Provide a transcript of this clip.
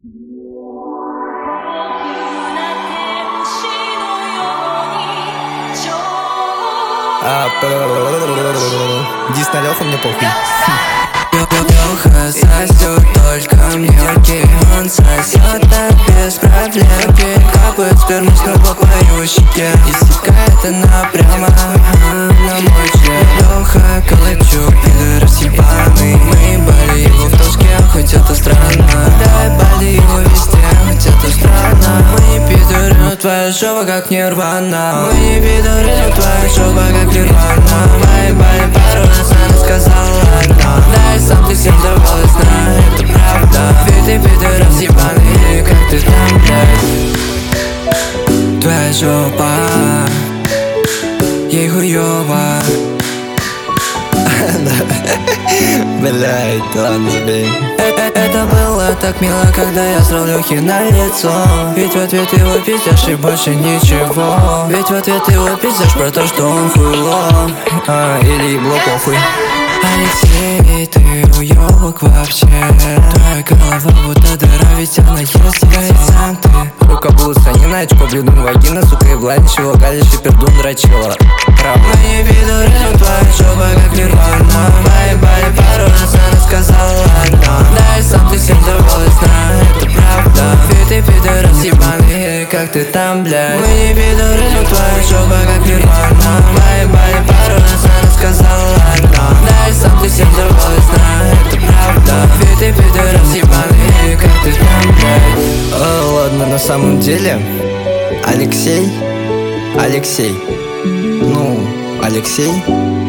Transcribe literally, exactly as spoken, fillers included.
А, Дис на Леху, мне похуй. Леха сосет только мне руки. Он сосет так без проблемки. Капает сперму снова по его щеке. Истекает она прямо на мой член. Леха Калачук, пидорас ебаный. Мы ебали его в Тоске, хоть это странно. Да, ебали его везде, хоть это странно. Мы не пидоры, но твоя жопа как нирвана. Мы не пидоры, но твоя жопа как нирвана. Мы ебали пару раз, она сказала ладно. Да, и сам ты всем давалась, знаю, это правда. Ведь ты пидорас ебаный, как ты там, блядь. Твоя жопа, ей хуёво. Блядь, ладно, забей. Это было так мило, когда я срал Лёхи на лицо. Ведь в ответ его пиздишь и больше ничего. Ведь в ответ его пиздишь про то, что он хуйло. А, или ебло, похуй. Алексей, ты уёбок вообще. Твоя голова будто дыра, ведь она есть, и сам ты. Рука буса, не на очко, блюдун, вагина, сука, и владичего, галишь и пердун дрочила. Правда. Мы не пидоры, но твоя жопа как нирвана. Мы ебали пару раз, она сказала ладно. Да, и сам ты всем давалась, знаю, это правда. Ведь ты пидорас ебаный, как ты там, блядь. Мы не пидоры, но твоя жопа как нирвана. Мы ебали пару раз, она сказала ладно. Да, и сам ты всем давалась, знаю, это правда. Ведь ты пидорас ебаный, как ты там, блядь. О, ладно, на самом деле Алексей Алексей Ну, Алексей